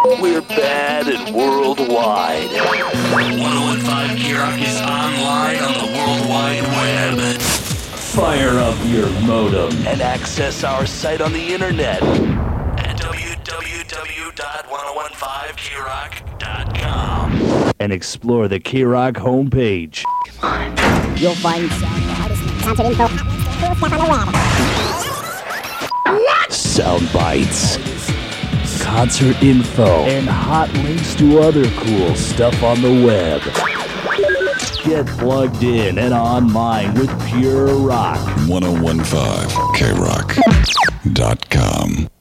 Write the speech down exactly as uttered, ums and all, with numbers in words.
We're bad and worldwide. ten fifteen K-Rock is online on the World Wide Web. Fire up your modem and access our site on the internet at w w w dot ten fifteen k rock dot com and explore the K-Rock homepage. Come on. You'll find sound artists, concert info, cool stuff on the web. What? Sound bites, concert info, and hot links to other cool stuff on the web. Get plugged in and online with Pure Rock. ten fifteen k rock dot com